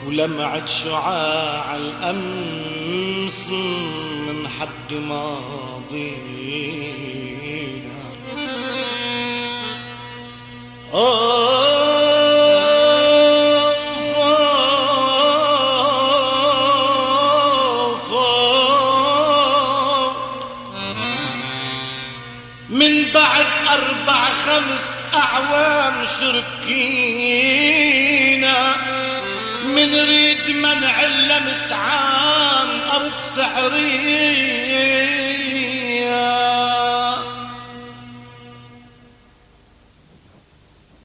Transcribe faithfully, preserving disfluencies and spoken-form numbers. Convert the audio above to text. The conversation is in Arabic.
ولمعت شعاع الأمس من حد ماضينا. من بعد أربع خمس أعوام شركينا، من ريد منع اللمس عام أرض سحرين.